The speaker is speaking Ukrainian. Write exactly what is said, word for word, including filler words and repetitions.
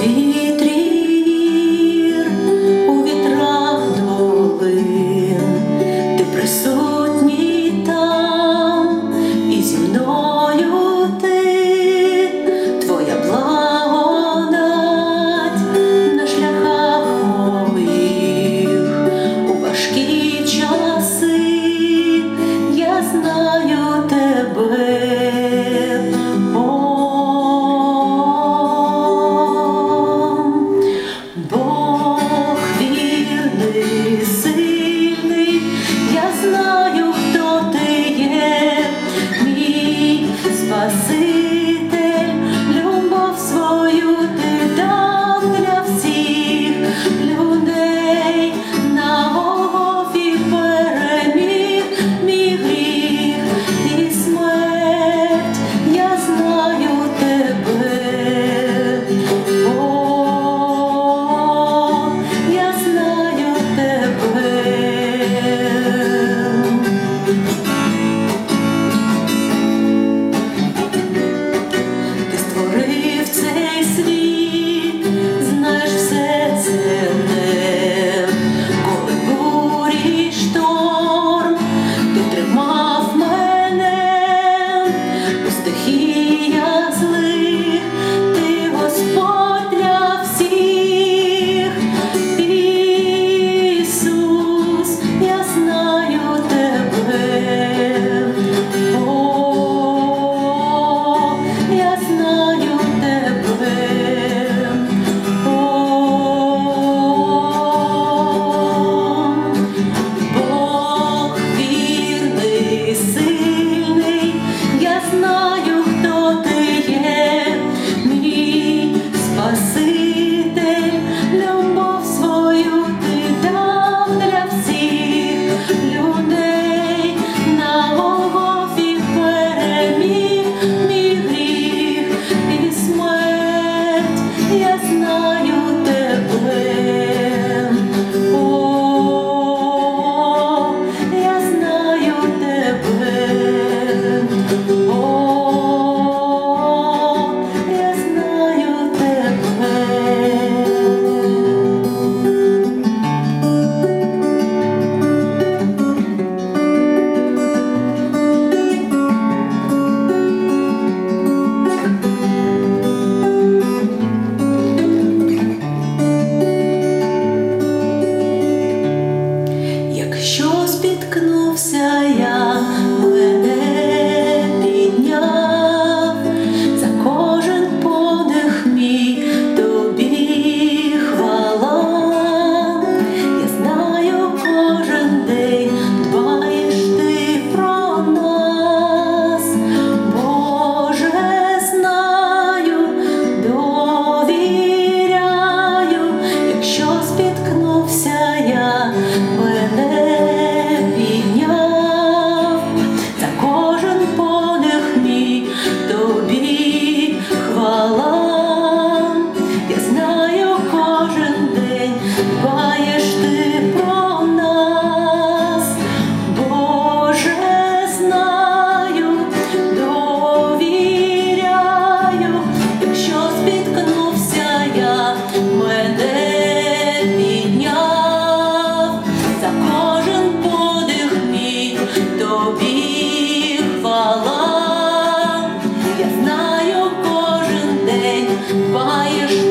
твій трір у вітрах долин, ти присутній там, і зі мною ти, твоя благодать на шляхах моїх у важкі часи. Я знаю тебе. Бог вірний, сильний, я знаю, хто ти є, мій Спаситель, любов свою ти дав для всіх людей, на Голгофі переміг мій гріх і смерть. Я знаю тебе. Спіткнувся я, мене підняв, за кожен подих мій тобі хвала. Я знаю, кожен день дбаєш ти про нас, Боже, знаю, довіряю, якщо спіткнувся я, мене дбаєш